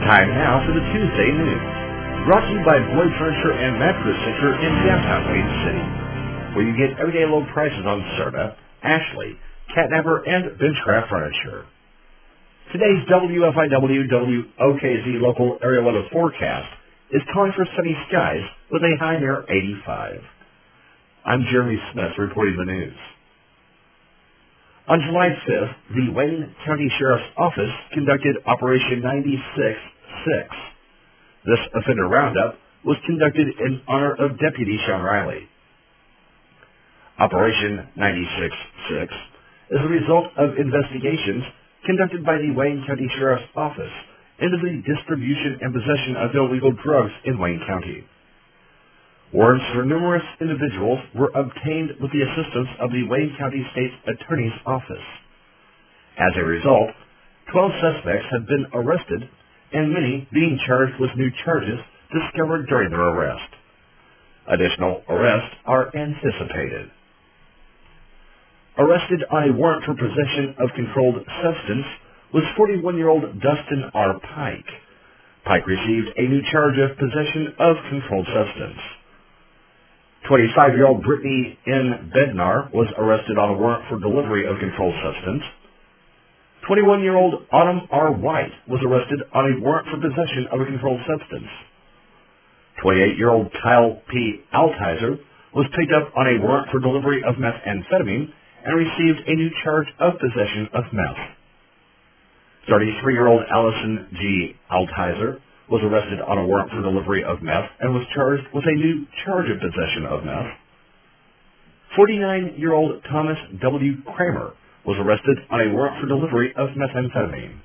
Time now for the Tuesday News, brought to you by Boyd Furniture and Mattress Center in downtown Wayne City, where you get everyday low prices on Serta, Ashley, Catnapper, and Benchcraft furniture. Today's WFIW WOKZ local area weather forecast is calling for sunny skies with a high near 85. I'm Jeremy Smith reporting the news. On July 5th, the Wayne County Sheriff's Office conducted Operation 96-6. This offender roundup was conducted in honor of Deputy Sean Riley. Operation 96-6 is a result of investigations conducted by the Wayne County Sheriff's Office into the distribution and possession of illegal drugs in Wayne County. Warrants for numerous individuals were obtained with the assistance of the Wayne County State's Attorney's Office. As a result, 12 suspects have been arrested, and many being charged with new charges discovered during their arrest. Additional arrests are anticipated. Arrested on a warrant for possession of controlled substance was 41-year-old Dustin R. Pike. Pike received a new charge of possession of controlled substance. 25-year-old Brittany N. Bednar was arrested on a warrant for delivery of controlled substance. 21-year-old Autumn R. White was arrested on a warrant for possession of a controlled substance. 28-year-old Kyle P. Altizer was picked up on a warrant for delivery of methamphetamine and received a new charge of possession of meth. 33-year-old Allison G. Altizer was arrested on a warrant for delivery of meth and was charged with a new charge of possession of meth. 49-year-old Thomas W. Kramer was arrested on a warrant for delivery of methamphetamine.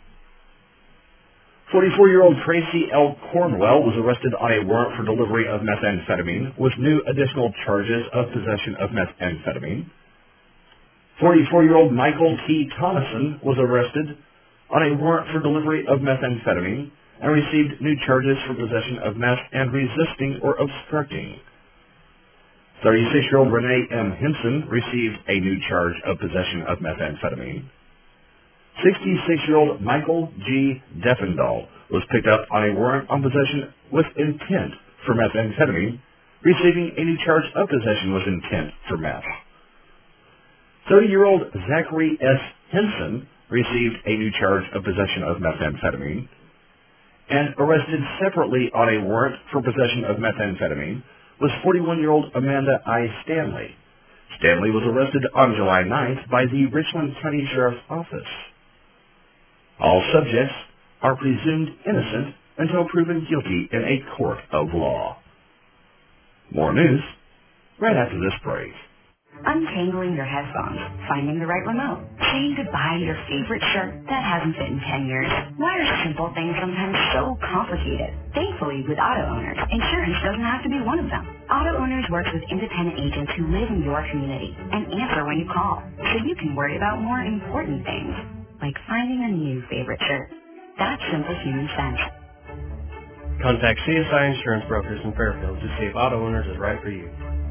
44-year-old Tracy L. Cornwell was arrested on a warrant for delivery of methamphetamine with new additional charges of possession of methamphetamine. 44-year-old Michael T. Thomason was arrested on a warrant for delivery of methamphetamine and received new charges for possession of meth and resisting or obstructing. 36-year-old Renee M. Henson received a new charge of possession of methamphetamine. 66-year-old Michael G. Deffendahl was picked up on a warrant on possession with intent for methamphetamine, receiving a new charge of possession with intent for meth. 30-year-old Zachary S. Henson received a new charge of possession of methamphetamine, and arrested separately on a warrant for possession of methamphetamine was 41-year-old Amanda I. Stanley. Stanley was arrested on July 9th by the Richland County Sheriff's Office. All subjects are presumed innocent until proven guilty in a court of law. More news right after this break. Untangling your headphones, finding the right remote, saying goodbye to your favorite shirt that hasn't fit in 10 years. Why are simple things sometimes so complicated? Thankfully, with Auto Owners, insurance doesn't have to be one of them. Auto Owners works with independent agents who live in your community and answer when you call, so you can worry about more important things, like finding a new favorite shirt. That's simple human sense. Contact CSI Insurance Brokers in Fairfield to see if Auto Owners is right for you.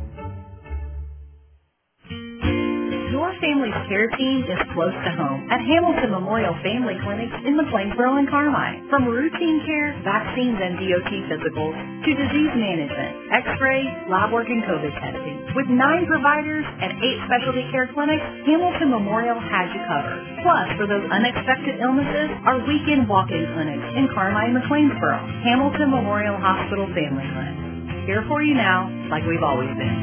Your family's care team is close to home at Hamilton Memorial Family Clinic in McLeansboro and Carmine. From routine care, vaccines and DOT physicals, to disease management, x-ray, lab work, and COVID testing. With 9 providers and 8 specialty care clinics, Hamilton Memorial has you covered. Plus, for those unexpected illnesses, our weekend walk-in clinics in Carmine and McLeansboro. Hamilton Memorial Hospital Family Clinic. Here for you now, like we've always been.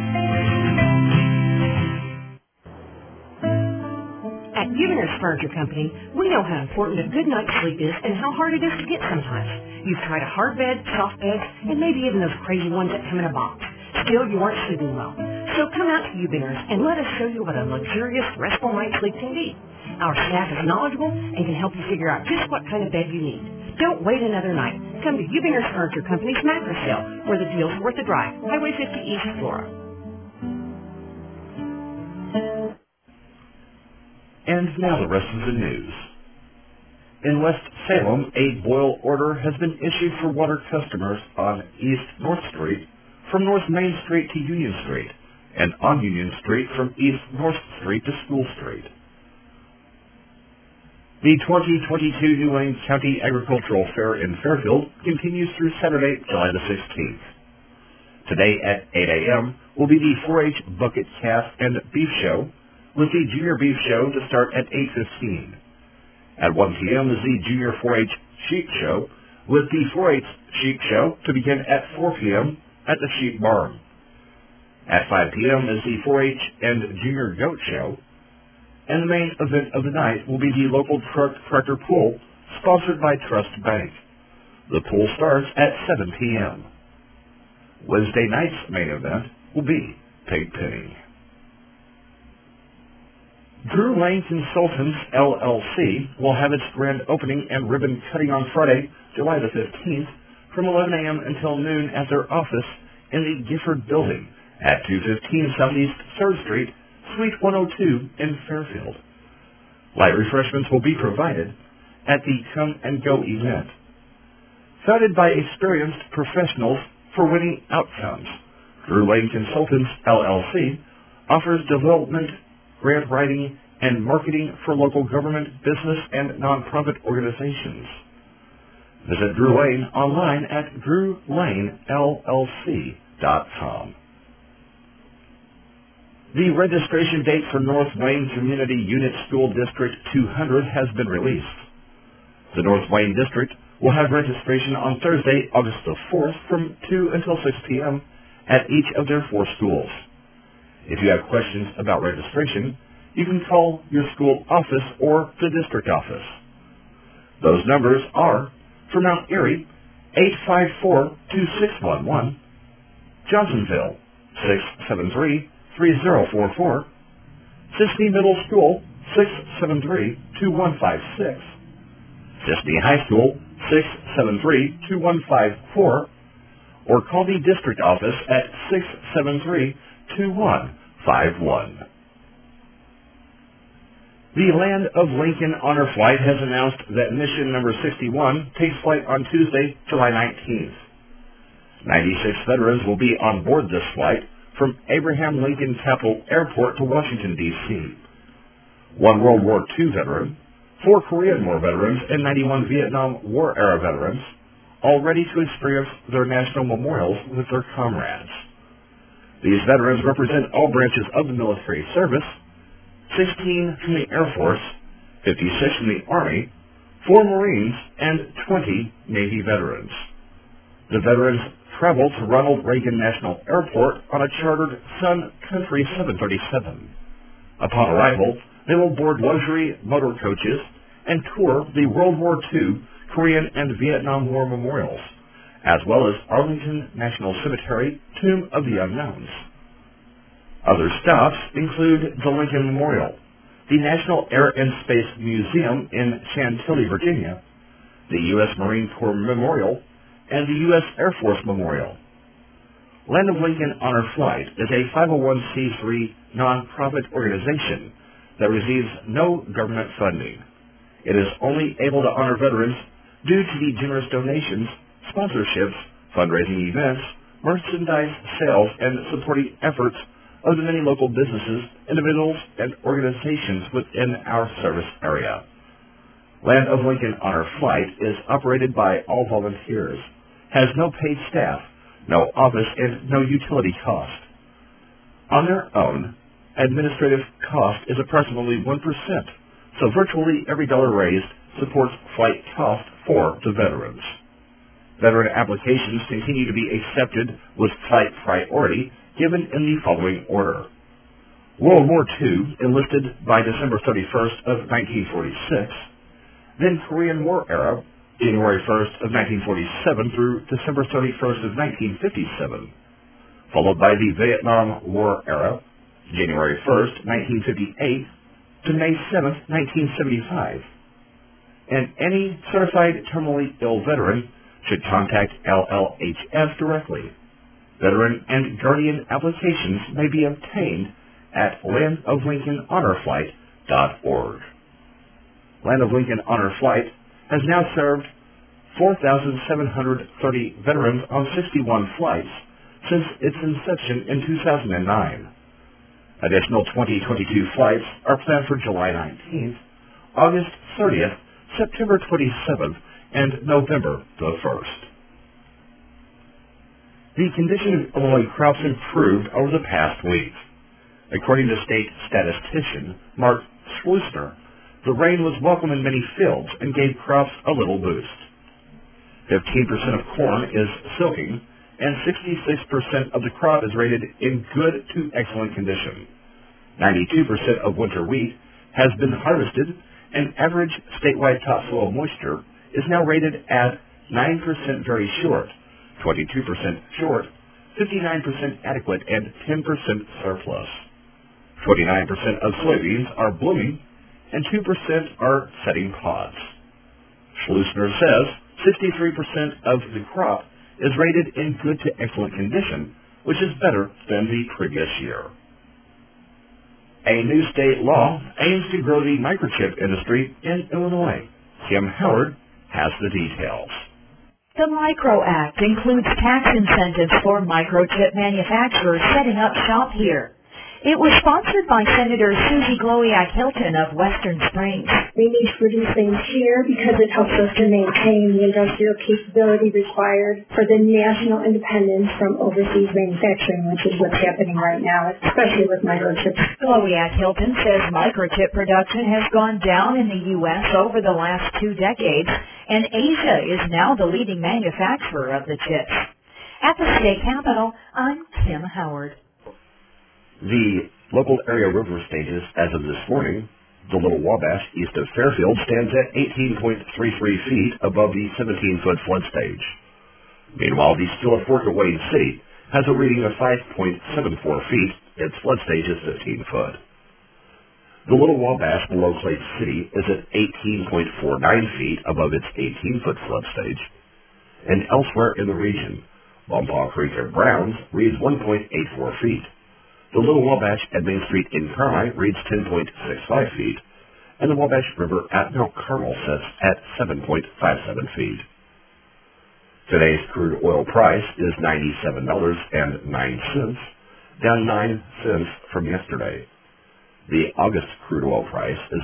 At Givner's Furniture Company, we know how important a good night's sleep is and how hard it is to get sometimes. You've tried a hard bed, soft beds, and maybe even those crazy ones that come in a box. Still, you aren't sleeping well. So come out to Givner's and let us show you what a luxurious, restful night's sleep can be. Our staff is knowledgeable and can help you figure out just what kind of bed you need. Don't wait another night. Come to Givner's Furniture Company's mattress sale, where the deal's worth the drive. Highway 50 East Flora. And now the rest of the news. In West Salem, a boil order has been issued for water customers on East North Street from North Main Street to Union Street, and on Union Street from East North Street to School Street. The 2022 New Wayne County Agricultural Fair in Fairfield continues through Saturday, July the 16th. Today at 8 a.m. will be the 4-H Bucket Calf and Beef Show, with the Junior Beef Show to start at 8:15. At 1 p.m. is the Junior 4-H Sheep Show, with the 4-H Sheep Show to begin at 4 p.m. at the Sheep Barn. At 5 p.m. is the 4-H and Junior Goat Show, and the main event of the night will be the local truck tractor pool, sponsored by Trust Bank. The pool starts at 7 p.m. Wednesday night's main event will be pig pinning. Drew Lane Consultants, LLC, will have its grand opening and ribbon cutting on Friday, July the 15th, from 11 a.m. until noon at their office in the Gifford Building at 215 Southeast 3rd Street, Suite 102 in Fairfield. Light refreshments will be provided at the Come and Go event. Founded by experienced professionals for winning outcomes, Drew Lane Consultants, LLC, offers development, grant writing, and marketing for local government, business, and nonprofit organizations. Visit Drew Lane online at drewlanellc.com. The registration date for North Wayne Community Unit School District 200 has been released. The North Wayne District will have registration on Thursday, August the 4th from 2 until 6 p.m. at each of their 4 schools. If you have questions about registration, you can call your school office or the district office. Those numbers are, for Mount Airy, 854-2611, Johnsonville, 673-3044, Sisney Middle School, 673-2156, Sisney High School, 673-2154, or call the district office at 673-2151. The Land of Lincoln Honor Flight has announced that mission number 61 takes flight on Tuesday, July 19th. 96 veterans will be on board this flight from Abraham Lincoln Capital Airport to Washington, D.C. 1 World War II veteran, 4 Korean War veterans, and 91 Vietnam War-era veterans, all ready to experience their national memorials with their comrades. These veterans represent all branches of the military service, 16 from the Air Force, 56 from the Army, 4 Marines, and 20 Navy veterans. The veterans travel to Ronald Reagan National Airport on a chartered Sun Country 737. Upon arrival, they will board luxury motor coaches and tour the World War II, Korean, and Vietnam War memorials, as well as Arlington National Cemetery, Tomb of the Unknowns. Other stops include the Lincoln Memorial, the National Air and Space Museum in Chantilly, Virginia, the U.S. Marine Corps Memorial, and the U.S. Air Force Memorial. Land of Lincoln Honor Flight is a 501c3 nonprofit organization that receives no government funding. It is only able to honor veterans due to the generous donations, sponsorships, fundraising events, merchandise sales, and supporting efforts of the many local businesses, individuals, and organizations within our service area. Land of Lincoln Honor Flight is operated by all volunteers, has no paid staff, no office, and no utility cost. On their own, administrative cost is approximately 1%, so virtually every dollar raised supports flight cost for the veterans. Veteran applications continue to be accepted with flight priority given in the following order. World War II, enlisted by December 31st of 1946, then Korean War era, January 1st of 1947 through December 31st of 1957, followed by the Vietnam War era, January 1st, 1958 to May 7th, 1975. And any certified terminally ill veteran should contact LLHF directly. Veteran and guardian applications may be obtained at landoflincolnhonorflight.org. Land of Lincoln Honor Flight has now served 4,730 veterans on 61 flights since its inception in 2009. Additional 2022 flights are planned for July 19th, August 30th, September 27th, and November the 1st. The condition of Illinois crops improved over the past week. According to state statistician Mark Schlusner, the rain was welcome in many fields and gave crops a little boost. 15% of corn is silking, and 66% of the crop is rated in good to excellent condition. 92% of winter wheat has been harvested, and average statewide topsoil moisture is now rated at 9% very short, 22% short, 59% adequate, and 10% surplus. 29% of soybeans are blooming, and 2% are setting pods. Schlusner says 63% of the crop is rated in good to excellent condition, which is better than the previous year. A new state law aims to grow the microchip industry in Illinois. Kim Howard has the details. The MICRO Act includes tax incentives for microchip manufacturers setting up shop here. It was sponsored by Senator Susie Glowiak Hilton of Western Springs. We need to produce things here because it helps us to maintain the industrial capability required for the national independence from overseas manufacturing, which is what's happening right now, especially with microchips. Glowiak Hilton says microchip production has gone down in the U.S. over the last 2 decades, and Asia is now the leading manufacturer of the chips. At the state capitol, I'm Kim Howard. The local area river stages as of this morning, the Little Wabash east of Fairfield stands at 18.33 feet above the 17-foot flood stage. Meanwhile, the Stilla Fork of Wayne City has a reading of 5.74 feet. Its flood stage is 15 foot. The Little Wabash below Clay City is at 18.49 feet above its 18-foot flood stage. And elsewhere in the region, Wampauh Creek at Browns reads 1.84 feet. The Little Wabash at Main Street in Carmi reads 10.65 feet, and the Wabash River at Mount Carmel sits at 7.57 feet. Today's crude oil price is $97.09, down 9 cents from yesterday. The August crude oil price is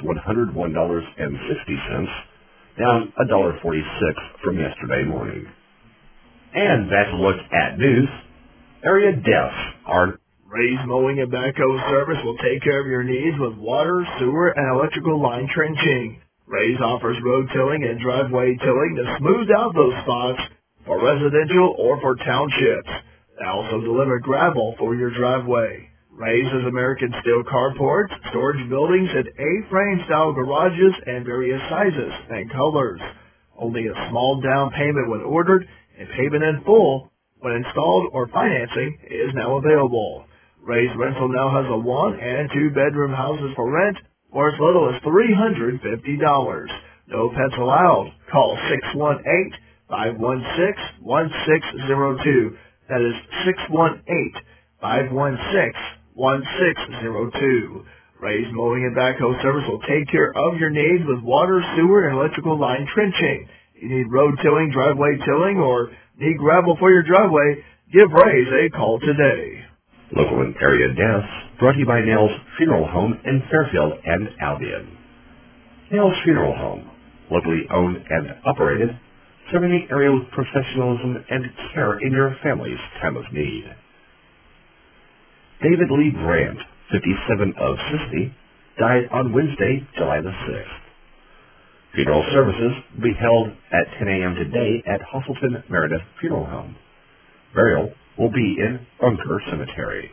$101.60, down $1.46 from yesterday morning. And that's a look at news. Area deaths are... Ray's Mowing and Backhoe Service will take care of your needs with water, sewer, and electrical line trenching. Ray's offers road tilling and driveway tilling to smooth out those spots for residential or for townships. They also deliver gravel for your driveway. Ray's has American steel carports, storage buildings, and A-frame style garages and various sizes and colors. Only a small down payment when ordered and payment in full when installed or financing is now available. Ray's Rental now has a 1- and 2-bedroom houses for rent for as little as $350. No pets allowed. Call 618-516-1602. That is 618-516-1602. Ray's Mowing and Backhoe Service will take care of your needs with water, sewer, and electrical line trenching. You need road tilling, driveway tilling, or need gravel for your driveway, give Ray's a call today. Local and area deaths brought to you by Nell's Funeral Home in Fairfield and Albion. Nell's Funeral Home, locally owned and operated, serving the area with professionalism and care in your family's time of need. David Lee Brandt, 57 of Sicily, died on Wednesday, July the 6th. Funeral services will be held at 10 a.m. today at Hosselton Meredith Funeral Home. Burial will be in Bunker Cemetery.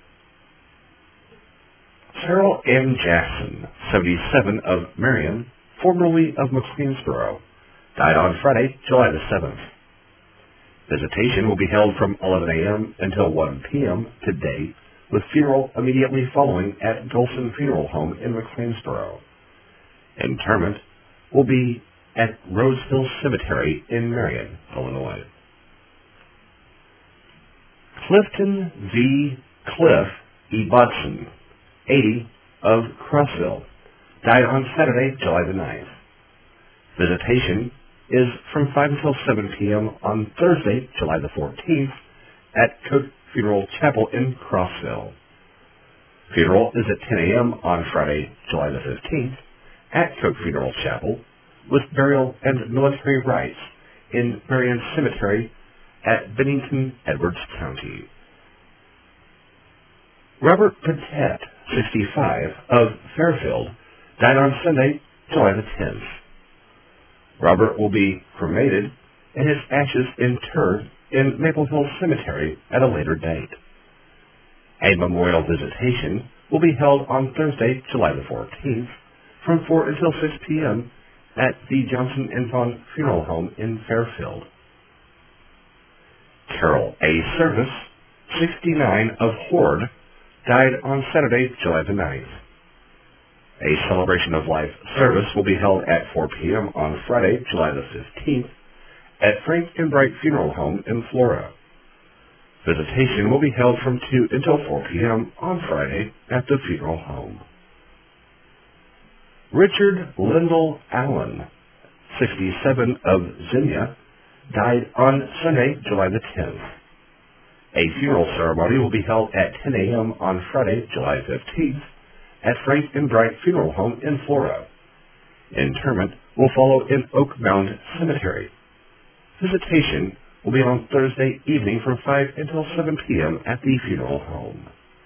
Cheryl M. Jackson, 77 of Marion, formerly of McLeansboro, died on Friday, July the 7th. Visitation will be held from 11 a.m. until 1 p.m. today, with funeral immediately following at Dolson Funeral Home in McLeansboro. Interment will be at Roseville Cemetery in Marion, Illinois. Clifton V. Cliff E. Bodson, 80 of Crossville, died on Saturday, July the 9th. Visitation is from 5 until 7 p.m. on Thursday, July the 14th, at Cook Funeral Chapel in Crossville. Funeral is at 10 a.m. on Friday, July the 15th, at Cook Funeral Chapel, with burial and military rites in Marion Cemetery at Bennington, Edwards County. Robert Patet, 65, of Fairfield, died on Sunday, July the 10th. Robert will be cremated and his ashes interred in Maple Hill Cemetery at a later date. A memorial visitation will be held on Thursday, July the 14th, from 4 until 6 p.m. at the Johnson & Vaughn Funeral Home in Fairfield. Carol A. Service, 69, of Horde, died on Saturday, July the 9th. A celebration of life service will be held at 4 p.m. on Friday, July the 15th, at Frank and Bright Funeral Home in Flora. Visitation will be held from 2 until 4 p.m. on Friday at the funeral home. Richard Lyndall Allen, 67, of Xenia, died on Sunday, July the 10th. A funeral ceremony will be held at 10 a.m. on Friday, July 15th, at Frank and Bright Funeral Home in Flora. Interment will follow in Oak Mound Cemetery. Visitation will be on Thursday evening from 5 until 7 p.m. at the funeral home.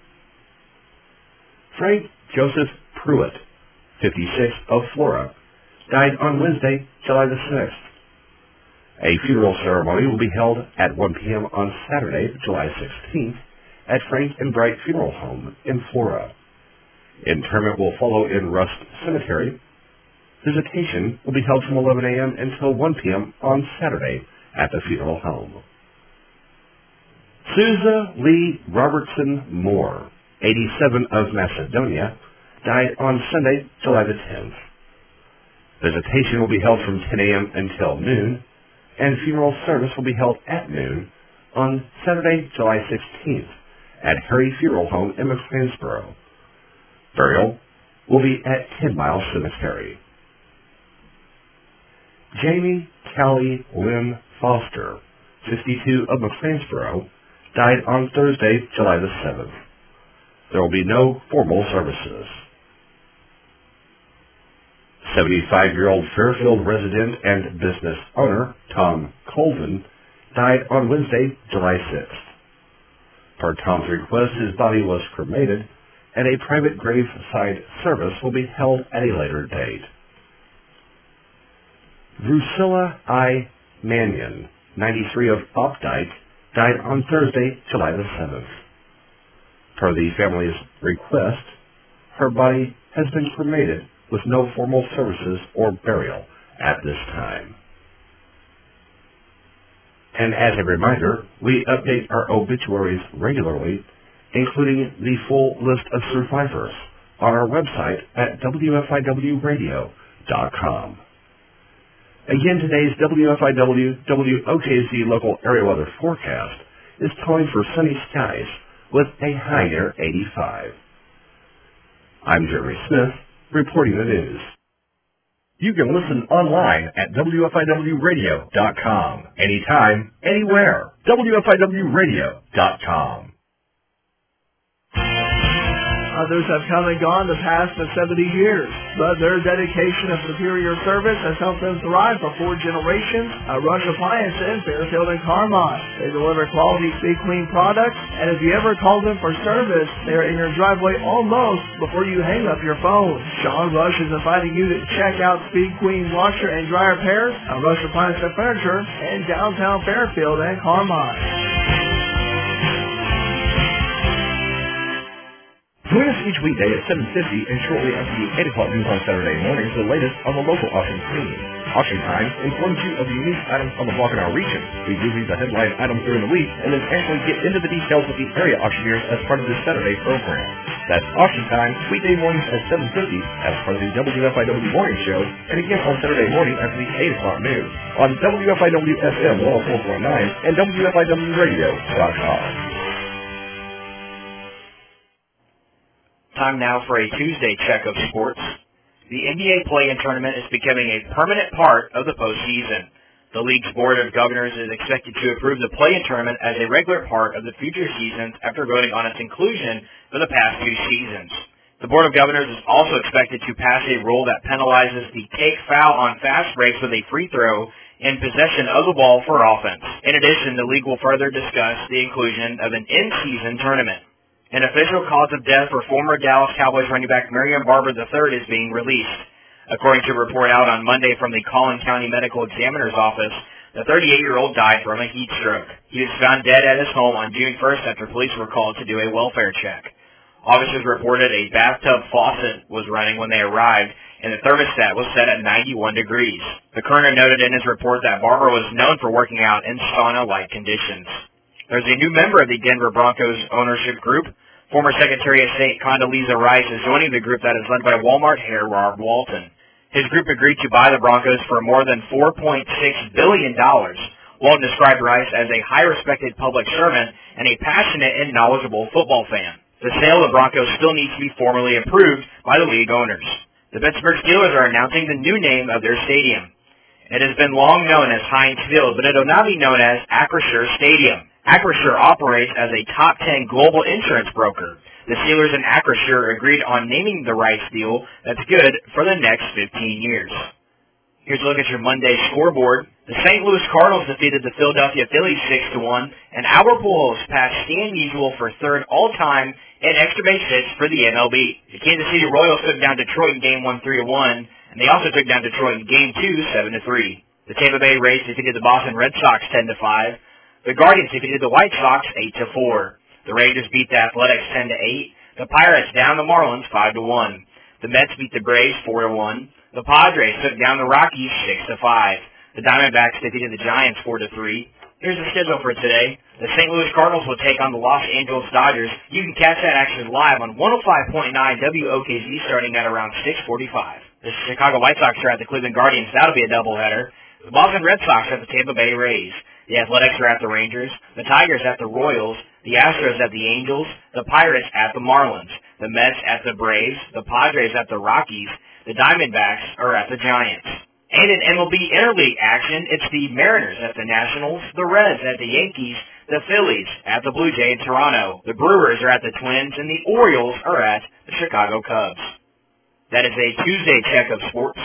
Frank Joseph Pruitt, 56, of Flora, died on Wednesday, July the 6th. A funeral ceremony will be held at 1 p.m. on Saturday, July 16th, at Frank and Bright Funeral Home in Flora. Interment will follow in Rust Cemetery. Visitation will be held from 11 a.m. until 1 p.m. on Saturday at the funeral home. Sousa Lee Robertson Moore, 87, of Macedonia, died on Sunday, July the 10th. Visitation will be held from 10 a.m. until noon, and funeral service will be held at noon on Saturday, July 16th, at Harry Funeral Home in McLeansboro. Burial will be at 10 Mile Cemetery. Jamie Callie Lynn Foster, 52, of McLeansboro, died on Thursday, July the 7th. There will be no formal services. 75-year-old Fairfield resident and business owner Tom Colvin died on Wednesday, July 6th. Per Tom's request, his body was cremated, and a private graveside service will be held at a later date. Drusilla I. Mannion, 93, of Opdyke, died on Thursday, July the 7th. Per the family's request, her body has been cremated with no formal services or burial at this time. And as a reminder, we update our obituaries regularly, including the full list of survivors, on our website at WFIWradio.com. Again, today's WFIW WOKZ local area weather forecast is calling for sunny skies with a high near 85. I'm Jeremy Smith, reporting the news. You can listen online at WFIWradio.com. Anytime, anywhere. WFIWradio.com. Others have come and gone the past 70 years, but their dedication and superior service has helped them thrive for 4 generations at Rush Appliance in Fairfield and Carmine. They deliver quality Speed Queen products, and if you ever call them for service, they are in your driveway almost before you hang up your phone. Sean Rush is inviting you to check out Speed Queen washer and dryer pairs at Rush Appliance and Furniture in downtown Fairfield and Carmine. Join us each weekday at 7:50 and shortly after the 8 o'clock news on Saturday mornings for the latest on the local auction scene. Auction Time informs you of the unique items on the block in our region. We give you the headline items during the week and then actually get into the details with the area auctioneers as part of this Saturday program. That's Auction Time, weekday mornings at 7:50 as part of the WFIW Morning Show, and again on Saturday morning after the 8 o'clock news on WFIW FM 104.9 and WFIWradio.com. Time now for a Tuesday check of sports. The NBA play-in tournament is becoming a permanent part of the postseason. The league's Board of Governors is expected to approve the play-in tournament as a regular part of the future seasons after voting on its inclusion for the past 2 seasons. The Board of Governors is also expected to pass a rule that penalizes the take foul on fast breaks with a free throw in possession of the ball for offense. In addition, the league will further discuss the inclusion of an in-season tournament. An official cause of death for former Dallas Cowboys running back Marion Barber III is being released. According to a report out on Monday from the Collin County Medical Examiner's Office, the 38-year-old died from a heat stroke. He was found dead at his home on June 1st after police were called to do a welfare check. Officers reported a bathtub faucet was running when they arrived, and the thermostat was set at 91 degrees. The coroner noted in his report that Barber was known for working out in sauna-like conditions. There's a new member of the Denver Broncos ownership group. Former Secretary of State Condoleezza Rice is joining the group that is led by Walmart heir Rob Walton. His group agreed to buy the Broncos for more than $4.6 billion. Walton described Rice as a high-respected public servant and a passionate and knowledgeable football fan. The sale of the Broncos still needs to be formally approved by the league owners. The Pittsburgh Steelers are announcing the new name of their stadium. It has been long known as Heinz Field, but it will now be known as Acrisure Stadium. Acrisure operates as a top 10 global insurance broker. The Steelers and Acrisure agreed on naming the rights deal that's good for the next 15 years. Here's a look at your Monday scoreboard. The St. Louis Cardinals defeated the Philadelphia Phillies 6-1, and Albert Pujols passed Stan Musial for third all-time in extra base hits for the MLB. The Kansas City Royals took down Detroit in Game 1 3-1, and they also took down Detroit in Game 2 7-3. The Tampa Bay Rays defeated the Boston Red Sox 10-5. The Guardians defeated the White Sox 8-4. The Rangers beat the Athletics 10-8. The Pirates down the Marlins 5-1. The Mets beat the Braves 4-1. The Padres took down the Rockies 6-5. The Diamondbacks defeated the Giants 4-3. Here's the schedule for today. The St. Louis Cardinals will take on the Los Angeles Dodgers. You can catch that action live on 105.9 WOKZ starting at around 6:45. The Chicago White Sox are at the Cleveland Guardians. That'll be a doubleheader. The Boston Red Sox are at the Tampa Bay Rays. The Athletics are at the Rangers. The Tigers at the Royals. The Astros at the Angels. The Pirates at the Marlins. The Mets at the Braves. The Padres at the Rockies. The Diamondbacks are at the Giants. And in MLB Interleague action, it's the Mariners at the Nationals, the Reds at the Yankees, the Phillies at the Blue Jays in Toronto, the Brewers are at the Twins, and the Orioles are at the Chicago Cubs. That is a Tuesday check of sports.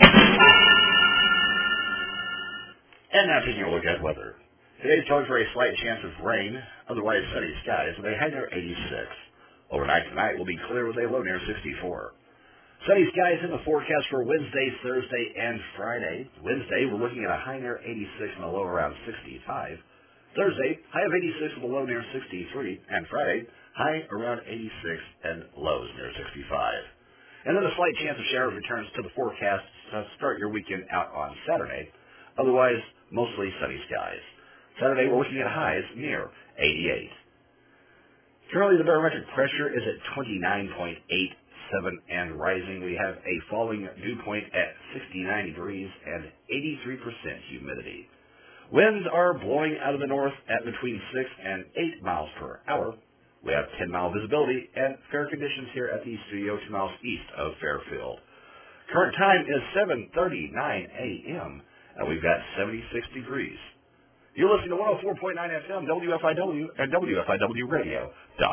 And now taking a look at weather. Today's calling for a slight chance of rain, otherwise sunny skies with a high near 86. Overnight tonight will be clear with a low near 64. Sunny skies in the forecast for Wednesday, Thursday, and Friday. Wednesday, we're looking at a high near 86 and a low around 65. Thursday, high of 86 with a low near 63. And Friday, high around 86 and lows near 65. And then a slight chance of showers returns to the forecast to start your weekend out on Saturday. Otherwise, mostly sunny skies. Saturday, we're looking at highs near 88. Currently, the barometric pressure is at 29.87 and rising. We have a falling dew point at 69 degrees and 83% humidity. Winds are blowing out of the north at between 6 and 8 miles per hour. We have 10-mile visibility and fair conditions here at the studio 2 miles east of Fairfield. Current time is 7:39 a.m. and we've got 76 degrees. You're listening to 104.9 FM, WFIW, and WFIWradio.com.